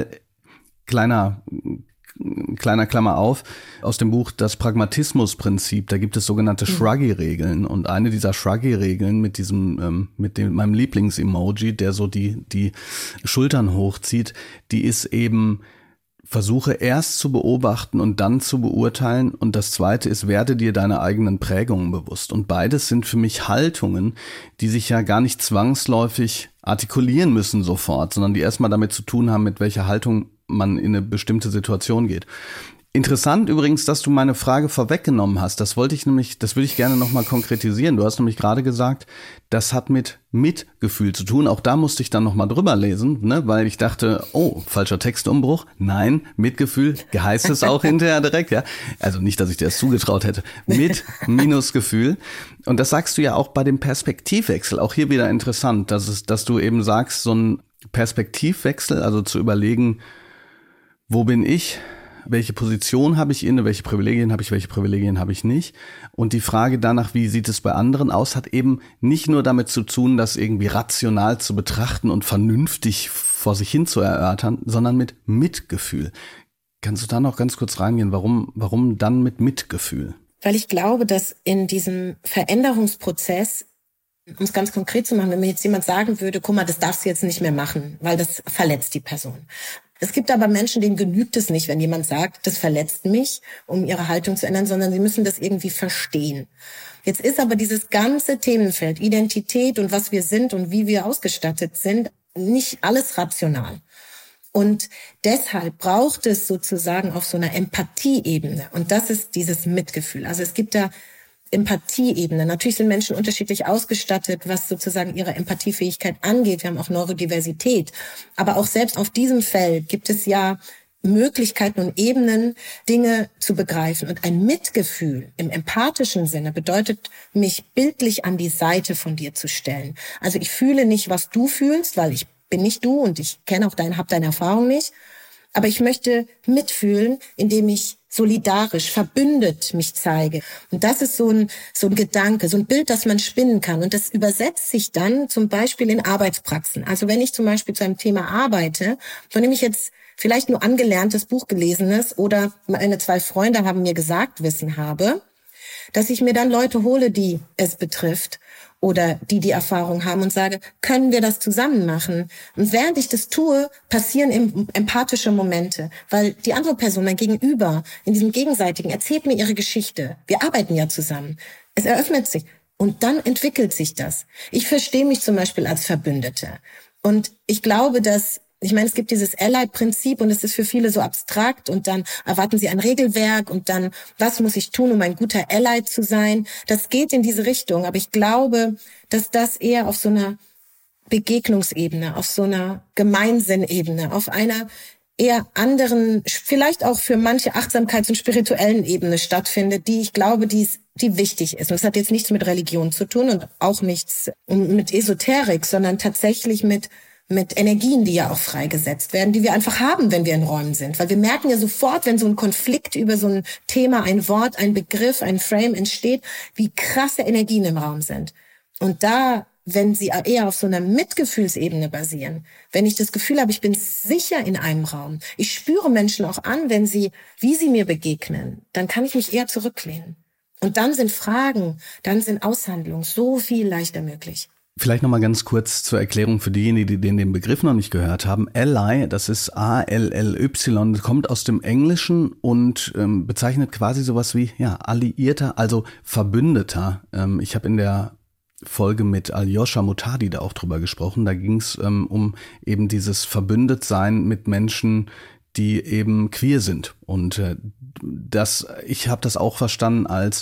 kleiner kleiner Klammer auf, aus dem Buch Das Pragmatismusprinzip, da gibt es sogenannte Shruggy-Regeln und eine dieser Shruggy-Regeln mit diesem, ähm, mit dem, meinem Lieblings-Emoji, der so die, die Schultern hochzieht, die ist eben, versuche erst zu beobachten und dann zu beurteilen und das zweite ist, werde dir deine eigenen Prägungen bewusst und beides sind für mich Haltungen, die sich ja gar nicht zwangsläufig artikulieren müssen sofort, sondern die erstmal damit zu tun haben, mit welcher Haltung man in eine bestimmte Situation geht. Interessant übrigens, dass du meine Frage vorweggenommen hast. Das wollte ich nämlich, das würde ich gerne nochmal konkretisieren. Du hast nämlich gerade gesagt, das hat mit Mitgefühl zu tun. Auch da musste ich dann nochmal drüber lesen, ne, weil ich dachte, oh, falscher Textumbruch. Nein, Mitgefühl heißt es auch hinterher direkt, ja. Also nicht, dass ich dir das zugetraut hätte. Mit minus Gefühl. Und das sagst du ja auch bei dem Perspektivwechsel. Auch hier wieder interessant, dass es, dass du eben sagst, so ein Perspektivwechsel, also zu überlegen, wo bin ich? Welche Position habe ich inne, welche Privilegien habe ich, welche Privilegien habe ich nicht. Und die Frage danach, wie sieht es bei anderen aus, hat eben nicht nur damit zu tun, das irgendwie rational zu betrachten und vernünftig vor sich hin zu erörtern, sondern mit Mitgefühl. Kannst du da noch ganz kurz reingehen? Warum, warum dann mit Mitgefühl? Weil ich glaube, dass in diesem Veränderungsprozess, um es ganz konkret zu machen, wenn mir jetzt jemand sagen würde, guck mal, das darfst du jetzt nicht mehr machen, weil das verletzt die Person. Es gibt aber Menschen, denen genügt es nicht, wenn jemand sagt, das verletzt mich, um ihre Haltung zu ändern, sondern sie müssen das irgendwie verstehen. Jetzt ist aber dieses ganze Themenfeld, Identität und was wir sind und wie wir ausgestattet sind, nicht alles rational. Und deshalb braucht es sozusagen auf so einer Empathieebene. Und das ist dieses Mitgefühl. Also es gibt da Empathieebene. Natürlich sind Menschen unterschiedlich ausgestattet, was sozusagen ihre Empathiefähigkeit angeht. Wir haben auch Neurodiversität. Aber auch selbst auf diesem Feld gibt es ja Möglichkeiten und Ebenen, Dinge zu begreifen. Und ein Mitgefühl im empathischen Sinne bedeutet, mich bildlich an die Seite von dir zu stellen. Also ich fühle nicht, was du fühlst, weil ich bin nicht du und ich kenne auch deine, habe deine Erfahrung nicht. Aber ich möchte mitfühlen, indem ich solidarisch, verbündet mich zeige. Und das ist so ein, so ein Gedanke, so ein Bild, das man spinnen kann. Und das übersetzt sich dann zum Beispiel in Arbeitspraxen. Also wenn ich zum Beispiel zu einem Thema arbeite, von dem ich jetzt vielleicht nur angelerntes, Buchgelesenes oder meine zwei Freunde haben mir gesagt, Wissen habe, dass ich mir dann Leute hole, die es betrifft oder die die Erfahrung haben und sage, können wir das zusammen machen? Und während ich das tue, passieren empathische Momente, weil die andere Person, mein Gegenüber, in diesem Gegenseitigen, erzählt mir ihre Geschichte. Wir arbeiten ja zusammen. Es eröffnet sich und dann entwickelt sich das. Ich verstehe mich zum Beispiel als Verbündete. Und ich glaube, dass Ich meine, es gibt dieses Ally-Prinzip und es ist für viele so abstrakt und dann erwarten sie ein Regelwerk und dann, was muss ich tun, um ein guter Ally zu sein? Das geht in diese Richtung, aber ich glaube, dass das eher auf so einer Begegnungsebene, auf so einer Gemeinsinnebene, auf einer eher anderen, vielleicht auch für manche Achtsamkeits- und spirituellen Ebene stattfindet, die ich glaube, die, ist, die wichtig ist. Und das hat jetzt nichts mit Religion zu tun und auch nichts mit Esoterik, sondern tatsächlich mit mit Energien, die ja auch freigesetzt werden, die wir einfach haben, wenn wir in Räumen sind. Weil wir merken ja sofort, wenn so ein Konflikt über so ein Thema, ein Wort, ein Begriff, ein Frame entsteht, wie krasse Energien im Raum sind. Und da, wenn sie eher auf so einer Mitgefühlsebene basieren, wenn ich das Gefühl habe, ich bin sicher in einem Raum, ich spüre Menschen auch an, wenn sie, wie sie mir begegnen, dann kann ich mich eher zurücklehnen. Und dann sind Fragen, dann sind Aushandlungen so viel leichter möglich. Vielleicht nochmal ganz kurz zur Erklärung für diejenigen, die den, den Begriff noch nicht gehört haben. Ally, das ist A L L Y, kommt aus dem Englischen und ähm, bezeichnet quasi sowas wie ja Alliierter, also Verbündeter. Ähm, ich habe in der Folge mit Aljoscha Mutadi da auch drüber gesprochen. Da ging es ähm, um eben dieses Verbündetsein mit Menschen, die eben queer sind. Und äh, das, ich habe das auch verstanden als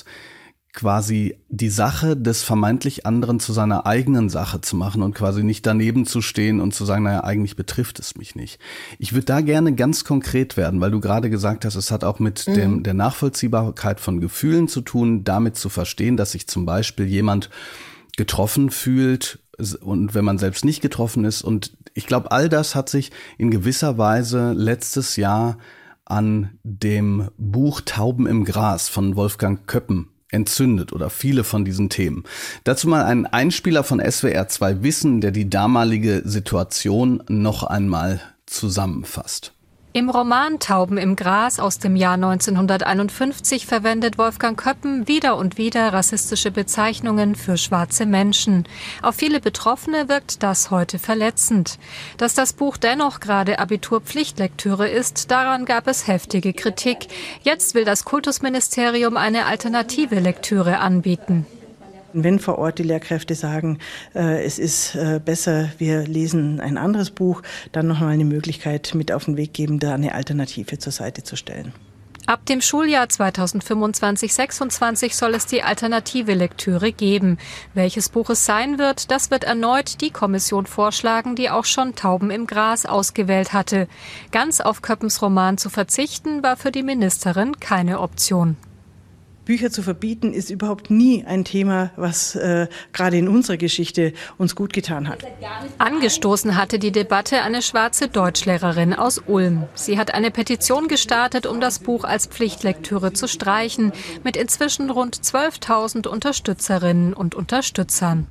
quasi die Sache des vermeintlich anderen zu seiner eigenen Sache zu machen und quasi nicht daneben zu stehen und zu sagen, naja, eigentlich betrifft es mich nicht. Ich würde da gerne ganz konkret werden, weil du gerade gesagt hast, es hat auch mit mhm. dem, der Nachvollziehbarkeit von Gefühlen zu tun, damit zu verstehen, dass sich zum Beispiel jemand getroffen fühlt und wenn man selbst nicht getroffen ist. Und ich glaube, all das hat sich in gewisser Weise letztes Jahr an dem Buch Tauben im Gras von Wolfgang Köppen entzündet oder viele von diesen Themen. Dazu mal ein Einspieler von S W R zwei Wissen, der die damalige Situation noch einmal zusammenfasst. Im Roman Tauben im Gras aus dem Jahr neunzehnhunderteinundfünfzig verwendet Wolfgang Köppen wieder und wieder rassistische Bezeichnungen für schwarze Menschen. Auf viele Betroffene wirkt das heute verletzend. Dass das Buch dennoch gerade Abiturpflichtlektüre ist, daran gab es heftige Kritik. Jetzt will das Kultusministerium eine alternative Lektüre anbieten. Wenn vor Ort die Lehrkräfte sagen, äh, es ist äh, besser, wir lesen ein anderes Buch, dann noch mal eine Möglichkeit mit auf den Weg geben, da eine Alternative zur Seite zu stellen. Ab dem Schuljahr zweitausendfünfundzwanzig sechsundzwanzig soll es die alternative Lektüre geben. Welches Buch es sein wird, das wird erneut die Kommission vorschlagen, die auch schon Tauben im Gras ausgewählt hatte. Ganz auf Köppens Roman zu verzichten, war für die Ministerin keine Option. Bücher zu verbieten ist überhaupt nie ein Thema, was äh, gerade in unserer Geschichte uns gut getan hat. Angestoßen hatte die Debatte eine schwarze Deutschlehrerin aus Ulm. Sie hat eine Petition gestartet, um das Buch als Pflichtlektüre zu streichen, mit inzwischen rund zwölftausend Unterstützerinnen und Unterstützern.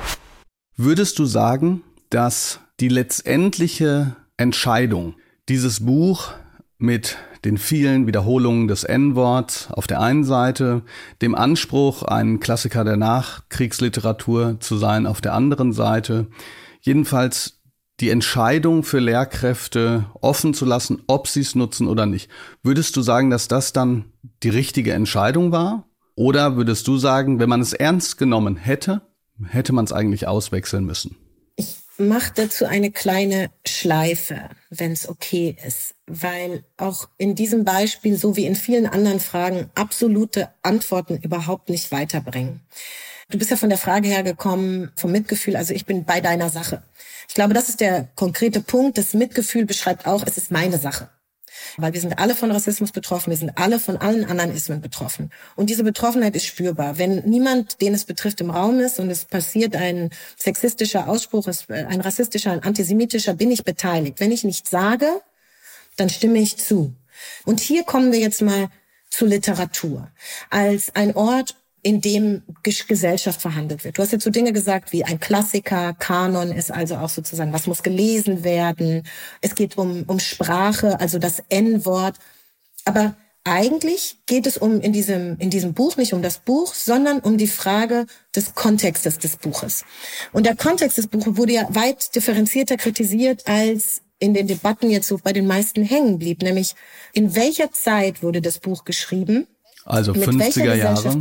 Würdest du sagen, dass die letztendliche Entscheidung, dieses Buch mit den vielen Wiederholungen des En-Worts auf der einen Seite, dem Anspruch, ein Klassiker der Nachkriegsliteratur zu sein auf der anderen Seite, jedenfalls die Entscheidung für Lehrkräfte offen zu lassen, ob sie es nutzen oder nicht. Würdest du sagen, dass das dann die richtige Entscheidung war? Oder würdest du sagen, wenn man es ernst genommen hätte, hätte man es eigentlich auswechseln müssen? Mach dazu eine kleine Schleife, wenn es okay ist, weil auch in diesem Beispiel, so wie in vielen anderen Fragen, absolute Antworten überhaupt nicht weiterbringen. Du bist ja von der Frage hergekommen, vom Mitgefühl, also ich bin bei deiner Sache. Ich glaube, das ist der konkrete Punkt. Das Mitgefühl beschreibt auch, es ist meine Sache. weil wir sind alle von Rassismus betroffen, wir sind alle von allen anderen Ismen betroffen. Und diese Betroffenheit ist spürbar. Wenn niemand, den es betrifft, im Raum ist und es passiert ein sexistischer Ausspruch, ein rassistischer, ein antisemitischer, bin ich beteiligt. Wenn ich nichts sage, dann stimme ich zu. Und hier kommen wir jetzt mal zu Literatur als ein Ort, in dem Gesellschaft verhandelt wird. Du hast jetzt so Dinge gesagt wie ein Klassiker, Kanon ist also auch sozusagen, was muss gelesen werden. Es geht um, um Sprache, also das En-Wort. Aber eigentlich geht es um in diesem, in diesem Buch nicht um das Buch, sondern um die Frage des Kontextes des Buches. Und der Kontext des Buches wurde ja weit differenzierter kritisiert, als in den Debatten jetzt so bei den meisten hängen blieb. Nämlich, in welcher Zeit wurde das Buch geschrieben? Also mit fünfziger Jahre.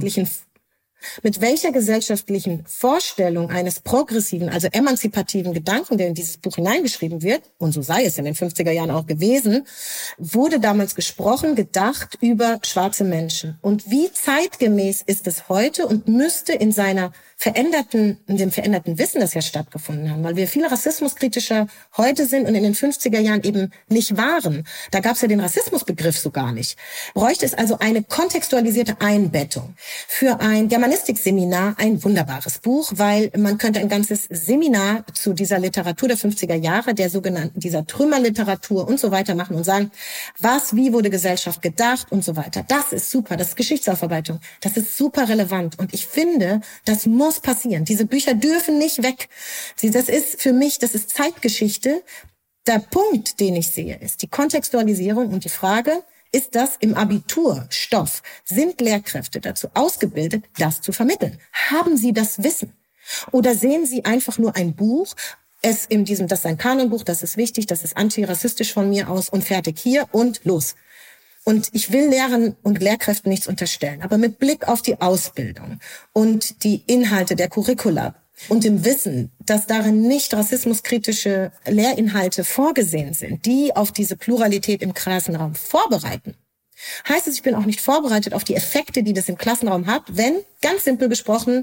Mit welcher gesellschaftlichen Vorstellung eines progressiven, also emanzipativen Gedanken, der in dieses Buch hineingeschrieben wird, und so sei es in den fünfziger Jahren auch gewesen, wurde damals gesprochen, gedacht über schwarze Menschen. Und wie zeitgemäß ist es heute und müsste in seiner veränderten, in dem veränderten Wissen, das ja stattgefunden haben, weil wir viel rassismuskritischer heute sind und in den fünfziger Jahren eben nicht waren. Da gab es ja den Rassismusbegriff so gar nicht. Bräuchte es also eine kontextualisierte Einbettung. Für ein Germanistikseminar ein wunderbares Buch, weil man könnte ein ganzes Seminar zu dieser Literatur der fünfziger Jahre, der sogenannten, dieser Trümmerliteratur und so weiter machen und sagen, was, wie wurde Gesellschaft gedacht und so weiter. Das ist super, das ist Geschichtsaufarbeitung, das ist super relevant und ich finde, das muss passieren. Diese Bücher dürfen nicht weg. Das ist für mich, das ist Zeitgeschichte. Der Punkt, den ich sehe, ist die Kontextualisierung und die Frage, ist das im Abiturstoff? Sind Lehrkräfte dazu ausgebildet, das zu vermitteln? Haben sie das Wissen? Oder sehen sie einfach nur ein Buch, es in diesem, das ist ein Kanonbuch, das ist wichtig, das ist antirassistisch von mir aus und fertig hier und los. Und ich will Lehrern und Lehrkräften nichts unterstellen, aber mit Blick auf die Ausbildung und die Inhalte der Curricula und dem Wissen, dass darin nicht rassismuskritische Lehrinhalte vorgesehen sind, die auf diese Pluralität im Klassenraum vorbereiten, heißt es, ich bin auch nicht vorbereitet auf die Effekte, die das im Klassenraum hat, wenn, ganz simpel gesprochen,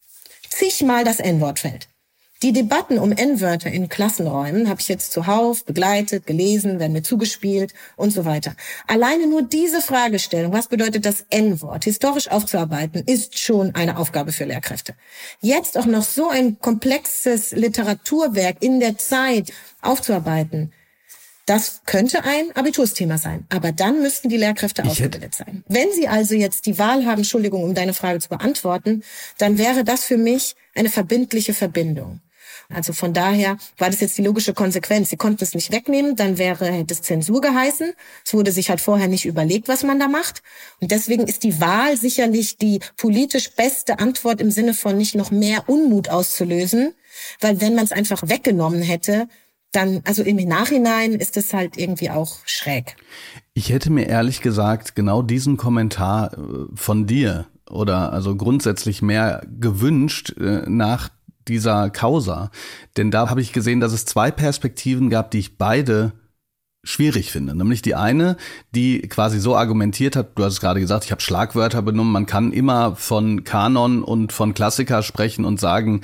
zigmal das En-Wort fällt. Die Debatten um En-Wörter in Klassenräumen habe ich jetzt zuhauf begleitet, gelesen, werden mir zugespielt und so weiter. Alleine nur diese Fragestellung, was bedeutet das En-Wort, historisch aufzuarbeiten, ist schon eine Aufgabe für Lehrkräfte. Jetzt auch noch so ein komplexes Literaturwerk in der Zeit aufzuarbeiten, das könnte ein Abitursthema sein. Aber dann müssten die Lehrkräfte ich ausgebildet sein. Wenn sie also jetzt die Wahl haben, Entschuldigung, um deine Frage zu beantworten, dann wäre das für mich eine verbindliche Verbindung. Also von daher war das jetzt die logische Konsequenz. Sie konnten es nicht wegnehmen, dann wäre, hätte es Zensur geheißen. Es wurde sich halt vorher nicht überlegt, was man da macht. Und deswegen ist die Wahl sicherlich die politisch beste Antwort im Sinne von nicht noch mehr Unmut auszulösen. Weil wenn man es einfach weggenommen hätte, dann, also im Nachhinein ist es halt irgendwie auch schräg. Ich hätte mir ehrlich gesagt genau diesen Kommentar von dir oder also grundsätzlich mehr gewünscht nach dieser Causa. Denn da habe ich gesehen, dass es zwei Perspektiven gab, die ich beide schwierig finde. Nämlich die eine, die quasi so argumentiert hat, du hast es gerade gesagt, ich habe Schlagwörter benutzt, man kann immer von Kanon und von Klassiker sprechen und sagen,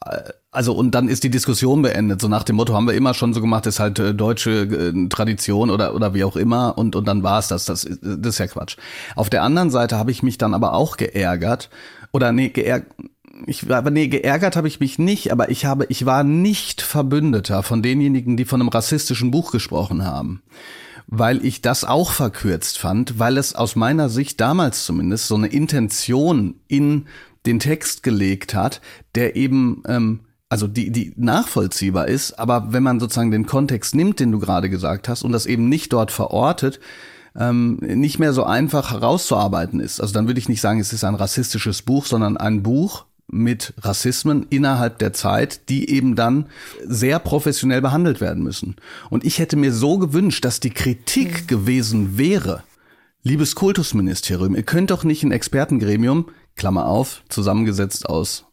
also und dann ist die Diskussion beendet, so nach dem Motto, haben wir immer schon so gemacht, ist halt äh, deutsche äh, Tradition oder oder wie auch immer und und dann war es das, das, das ist ja Quatsch. Auf der anderen Seite habe ich mich dann aber auch geärgert, oder nee, geärgert, Ich war, aber nee, geärgert habe ich mich nicht, aber ich habe, ich war nicht Verbündeter von denjenigen, die von einem rassistischen Buch gesprochen haben, weil ich das auch verkürzt fand, weil es aus meiner Sicht damals zumindest so eine Intention in den Text gelegt hat, der eben, ähm, also die, die nachvollziehbar ist, aber wenn man sozusagen den Kontext nimmt, den du gerade gesagt hast, und das eben nicht dort verortet, ähm, nicht mehr so einfach herauszuarbeiten ist. Also dann würde ich nicht sagen, es ist ein rassistisches Buch, sondern ein Buch mit Rassismen innerhalb der Zeit, die eben dann sehr professionell behandelt werden müssen. Und ich hätte mir so gewünscht, dass die Kritik gewesen wäre, liebes Kultusministerium, ihr könnt doch nicht ein Expertengremium, Klammer auf, zusammengesetzt aus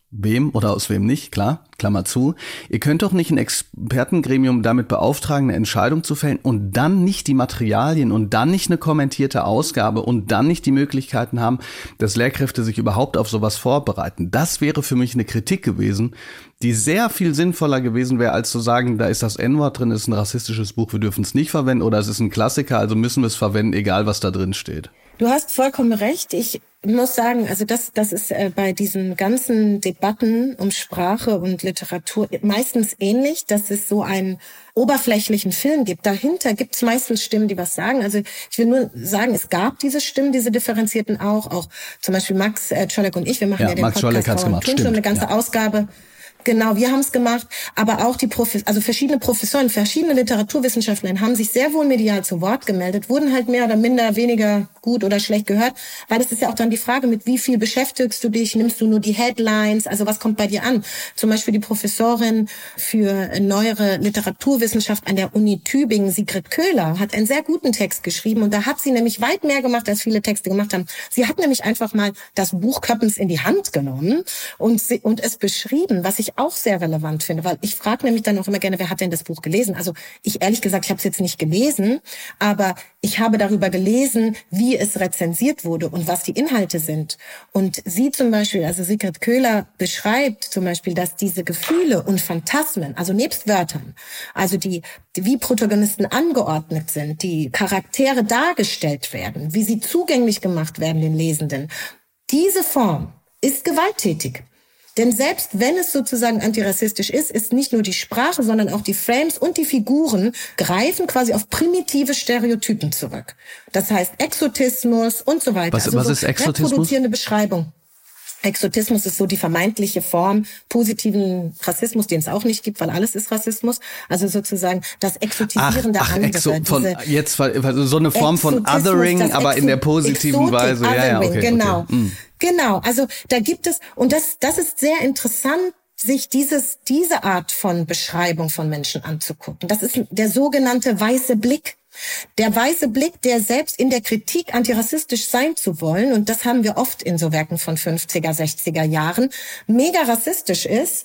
wem oder aus wem nicht, klar, Klammer zu. Ihr könnt doch nicht ein Expertengremium damit beauftragen, eine Entscheidung zu fällen und dann nicht die Materialien und dann nicht eine kommentierte Ausgabe und dann nicht die Möglichkeiten haben, dass Lehrkräfte sich überhaupt auf sowas vorbereiten. Das wäre für mich eine Kritik gewesen, die sehr viel sinnvoller gewesen wäre, als zu sagen, da ist das En-Wort drin, ist ein rassistisches Buch, wir dürfen es nicht verwenden, oder es ist ein Klassiker, also müssen wir es verwenden, egal was da drin steht. Du hast vollkommen recht. Ich muss sagen, also das, das ist äh, bei diesen ganzen Debatten um Sprache und Literatur meistens ähnlich, dass es so einen oberflächlichen Film gibt. Dahinter gibt es meistens Stimmen, die was sagen. Also ich will nur sagen, es gab diese Stimmen, diese differenzierten auch. Auch zum Beispiel Max äh, Czolek und ich, wir machen ja, ja den Max Podcast hat's gemacht, stimmt, eine ganze ja. Ausgabe. Genau, wir haben es gemacht, aber auch die Profi- also verschiedene Professoren, verschiedene Literaturwissenschaftler haben sich sehr wohl medial zu Wort gemeldet, wurden halt mehr oder minder weniger gut oder schlecht gehört, weil das ist ja auch dann die Frage, mit wie viel beschäftigst du dich, nimmst du nur die Headlines, also was kommt bei dir an? Zum Beispiel die Professorin für neuere Literaturwissenschaft an der Uni Tübingen, Sigrid Köhler, hat einen sehr guten Text geschrieben und da hat sie nämlich weit mehr gemacht, als viele Texte gemacht haben. Sie hat nämlich einfach mal das Buch Köppens in die Hand genommen und, sie, und es beschrieben, was ich auch sehr relevant finde, weil ich frage nämlich dann auch immer gerne, wer hat denn das Buch gelesen? Also ich ehrlich gesagt, ich habe es jetzt nicht gelesen, aber ich habe darüber gelesen, wie es rezensiert wurde und was die Inhalte sind. Und sie zum Beispiel, also Sigrid Köhler beschreibt zum Beispiel, dass diese Gefühle und Phantasmen, also nebst Wörtern, also die, die wie Protagonisten angeordnet sind, die Charaktere dargestellt werden, wie sie zugänglich gemacht werden den Lesenden, diese Form ist gewalttätig. Denn selbst wenn es sozusagen antirassistisch ist, ist nicht nur die Sprache, sondern auch die Frames und die Figuren greifen quasi auf primitive Stereotypen zurück. Das heißt Exotismus und so weiter. Was, also was so ist Exotismus? Reproduzierende Beschreibung. Exotismus ist so die vermeintliche Form positiven Rassismus, den es auch nicht gibt, weil alles ist Rassismus. Also sozusagen das Exotisieren der ach, andere. Exo, von, jetzt also so eine Form von Othering, aber in der positiven Exotik, Weise. Ja, ja, okay, genau. Okay. Mm. Genau, also da gibt es, und das, das ist sehr interessant, sich dieses, diese Art von Beschreibung von Menschen anzugucken. Das ist der sogenannte weiße Blick. Der weiße Blick, der selbst in der Kritik antirassistisch sein zu wollen, und das haben wir oft in so Werken von fünfziger, sechziger Jahren, mega rassistisch ist.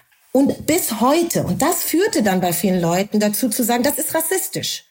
Und bis heute, und das führte dann bei vielen Leuten dazu zu sagen, das ist rassistisch.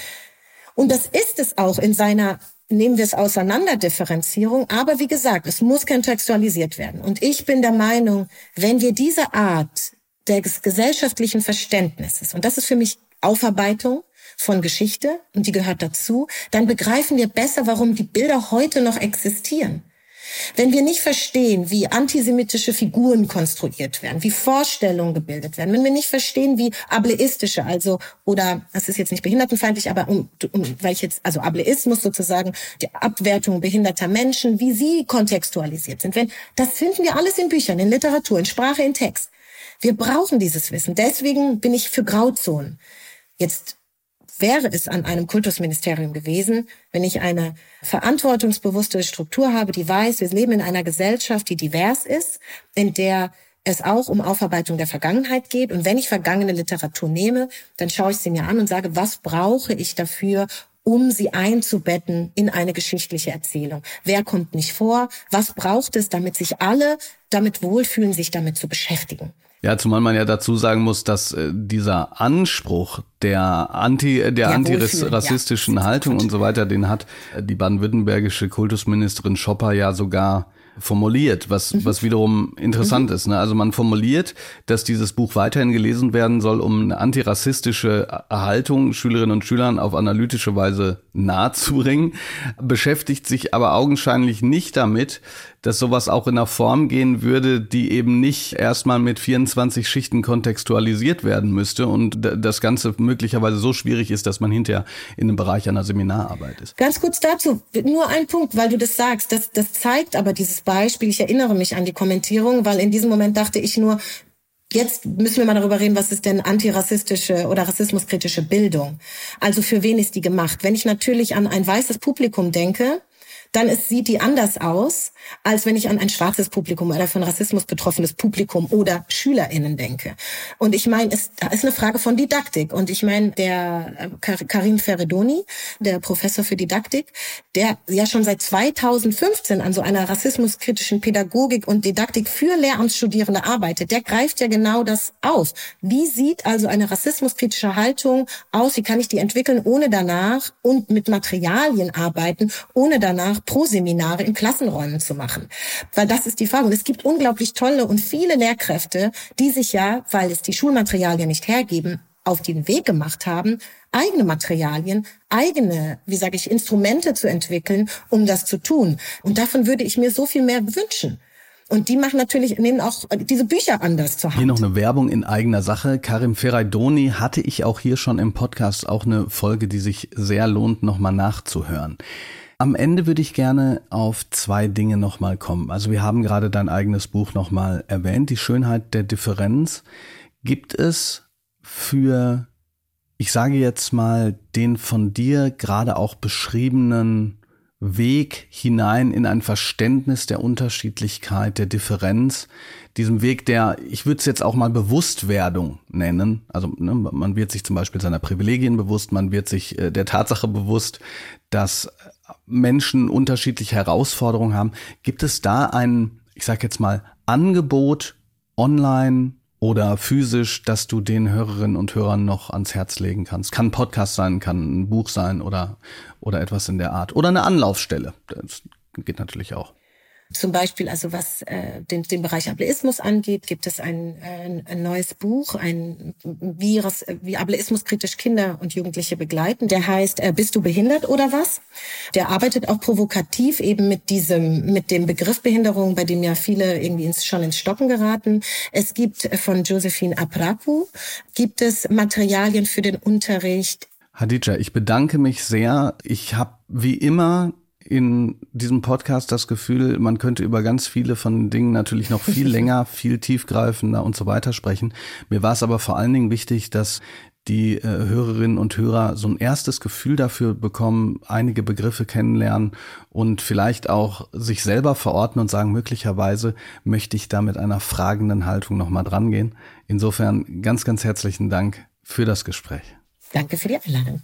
Und das ist es auch in seiner, nehmen wir es auseinander, Differenzierung. Aber wie gesagt, es muss kontextualisiert werden. Und ich bin der Meinung, wenn wir diese Art des gesellschaftlichen Verständnisses, und das ist für mich Aufarbeitung von Geschichte, und die gehört dazu, dann begreifen wir besser, warum die Bilder heute noch existieren. Wenn wir nicht verstehen, wie antisemitische Figuren konstruiert werden, wie Vorstellungen gebildet werden, wenn wir nicht verstehen, wie ableistische, also, oder, das ist jetzt nicht behindertenfeindlich, aber um, um weil ich jetzt, also Ableismus sozusagen, die Abwertung behinderter Menschen, wie sie kontextualisiert sind. Wenn, das finden wir alles in Büchern, in Literatur, in Sprache, in Text. Wir brauchen dieses Wissen. Deswegen bin ich für Grauzonen. Jetzt wäre es an einem Kultusministerium gewesen, wenn ich eine verantwortungsbewusste Struktur habe, die weiß, wir leben in einer Gesellschaft, die divers ist, in der es auch um Aufarbeitung der Vergangenheit geht. Und wenn ich vergangene Literatur nehme, dann schaue ich sie mir an und sage, was brauche ich dafür, um sie einzubetten in eine geschichtliche Erzählung? Wer kommt nicht vor? Was braucht es, damit sich alle damit wohlfühlen, sich damit zu beschäftigen? Ja, zumal man ja dazu sagen muss, dass äh, dieser Anspruch der anti der ja, antirassistischen ja. Haltung und so weiter, den hat die baden-württembergische Kultusministerin Schopper ja sogar formuliert, was mhm. was wiederum interessant mhm. ist. Ne? Also man formuliert, dass dieses Buch weiterhin gelesen werden soll, um eine antirassistische Haltung Schülerinnen und Schülern auf analytische Weise nahezubringen, beschäftigt sich aber augenscheinlich nicht damit, dass sowas auch in einer Form gehen würde, die eben nicht erstmal mit vierundzwanzig Schichten kontextualisiert werden müsste und das Ganze möglicherweise so schwierig ist, dass man hinterher in einem Bereich einer Seminararbeit ist. Ganz kurz dazu, nur ein Punkt, weil du das sagst, das, das zeigt aber dieses Beispiel, ich erinnere mich an die Kommentierung, weil in diesem Moment dachte ich nur, jetzt müssen wir mal darüber reden, was ist denn antirassistische oder rassismuskritische Bildung? Also für wen ist die gemacht? Wenn ich natürlich an ein weißes Publikum denke, dann ist, sieht die anders aus, als wenn ich an ein schwarzes Publikum oder von Rassismus betroffenes Publikum oder SchülerInnen denke. Und ich meine, es da ist eine Frage von Didaktik. Und ich meine, der Karim Ferredoni, der Professor für Didaktik, der ja schon seit zweitausendfünfzehn an so einer rassismuskritischen Pädagogik und Didaktik für Lehramtsstudierende arbeitet, der greift ja genau das auf. Wie sieht also eine rassismuskritische Haltung aus? Wie kann ich die entwickeln, ohne danach und mit Materialien arbeiten, ohne danach Pro-Seminare in Klassenräumen zu machen? Weil das ist die Frage. Und es gibt unglaublich tolle und viele Lehrkräfte, die sich ja, weil es die Schulmaterialien nicht hergeben, auf den Weg gemacht haben, eigene Materialien, eigene, wie sage ich, Instrumente zu entwickeln, um das zu tun. Und davon würde ich mir so viel mehr wünschen. Und die machen natürlich, nehmen auch diese Bücher anders zur Hand. Hier noch eine Werbung in eigener Sache. Karim Ferredoni hatte ich auch hier schon im Podcast, auch eine Folge, die sich sehr lohnt, nochmal nachzuhören. Am Ende würde ich gerne auf zwei Dinge nochmal kommen. Also wir haben gerade dein eigenes Buch nochmal erwähnt, die Schönheit der Differenz. Gibt es für, ich sage jetzt mal, den von dir gerade auch beschriebenen Weg hinein in ein Verständnis der Unterschiedlichkeit, der Differenz, diesem Weg der, ich würde es jetzt auch mal Bewusstwerdung nennen, also ne, man wird sich zum Beispiel seiner Privilegien bewusst, man wird sich äh, der Tatsache bewusst, dass Menschen unterschiedliche Herausforderungen haben. Gibt es da ein, ich sage jetzt mal, Angebot online oder physisch, dass du den Hörerinnen und Hörern noch ans Herz legen kannst? Kann ein Podcast sein, kann ein Buch sein oder, oder etwas in der Art. Oder eine Anlaufstelle. Das geht natürlich auch. Zum Beispiel, also was äh, den, den Bereich Ableismus angeht, gibt es ein, ein, ein neues Buch, ein wie, wie Ableismus kritisch Kinder und Jugendliche begleiten. Der heißt äh, Bist du behindert oder was? Der arbeitet auch provokativ eben mit diesem, mit dem Begriff Behinderung, bei dem ja viele irgendwie ins, schon ins Stocken geraten. Es gibt von Josephine Aprapu, gibt es Materialien für den Unterricht. Hadija, ich bedanke mich sehr. Ich habe wie immer in diesem Podcast das Gefühl, man könnte über ganz viele von den Dingen natürlich noch viel länger, viel tiefgreifender und so weiter sprechen. Mir war es aber vor allen Dingen wichtig, dass die äh, Hörerinnen und Hörer so ein erstes Gefühl dafür bekommen, einige Begriffe kennenlernen und vielleicht auch sich selber verorten und sagen, möglicherweise möchte ich da mit einer fragenden Haltung nochmal dran gehen. Insofern ganz, ganz herzlichen Dank für das Gespräch. Danke für die Einladung.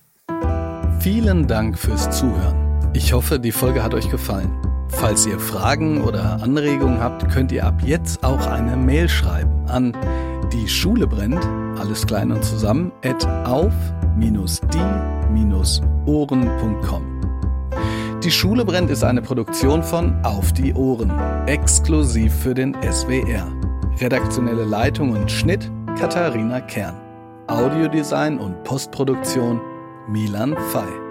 Vielen Dank fürs Zuhören. Ich hoffe, die Folge hat euch gefallen. Falls ihr Fragen oder Anregungen habt, könnt ihr ab jetzt auch eine Mail schreiben an die Schule brennt, alles klein und zusammen, at auf die ohren punkt com. Die Schule brennt ist eine Produktion von Auf die Ohren, exklusiv für den S W R. Redaktionelle Leitung und Schnitt Katharina Kern. Audiodesign und Postproduktion Milan Fey.